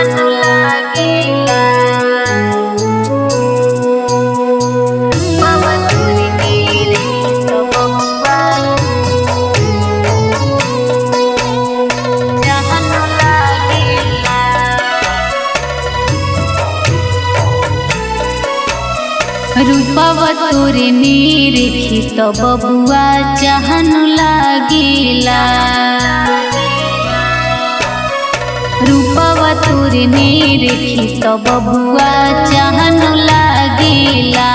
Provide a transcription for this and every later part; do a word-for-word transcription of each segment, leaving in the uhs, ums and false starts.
चाहनु लागेला रूपवा तोर निरखी त बबुआ चाहनु लागेला रूपवा तोर निरखी त बबुआ चाहनु लागेला रूपवा तोर निरखी त बबुआ चाहनु लागेला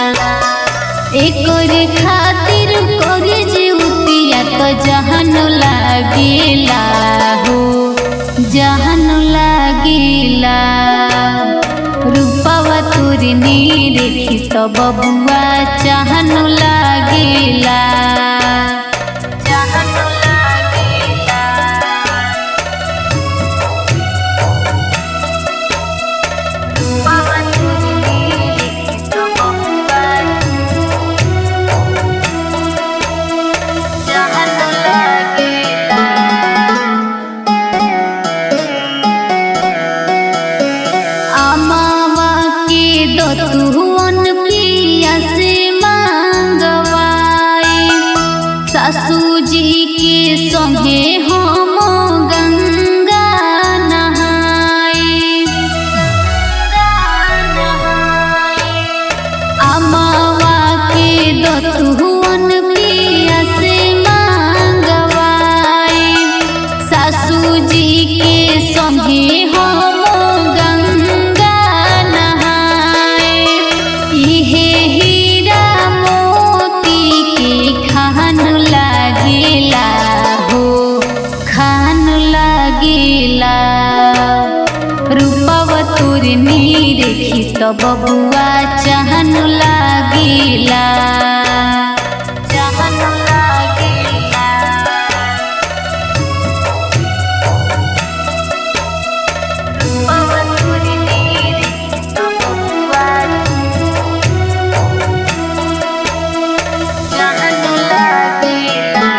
एकर खातिर करे जीवतिया त जहनु लागेला हो जहनु लागेला रूपवा तोर निरखी त बबुआ चाहनु लागेला चाहनु लागेला रूपवा तोर निरखी त बबुआ चाहनु लागेला अमावा के दतुअन पिया से मांगवाई सासू जी के संगे हम गंगा नहाई अमावा के दतुअन पिया से मांगवाई सासू जी के संगे हम रूपवा तोर निरखी त बबुआ चाहनु लागेला चाहनु लागेला रूपवा तोर निरखी त बबुआ चाहनु लागेला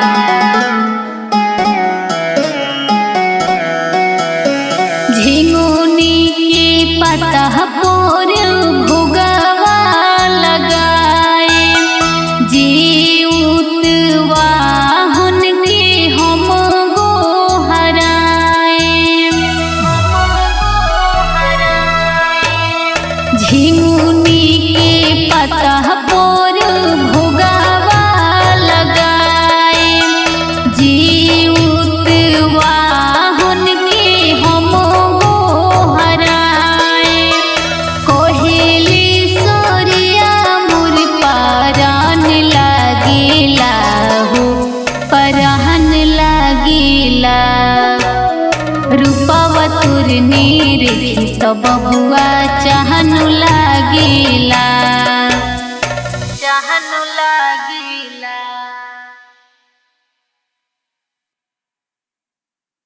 झिंगुनी के पता पोर भोगवा लगाए जीउतवा हुन के हम गोहराए झिंगुनी के पता पोर भोगवा लगाए जीउतवा हुन के हम रूपवा तोर निरखी त बबुआ चाहनु लागेला।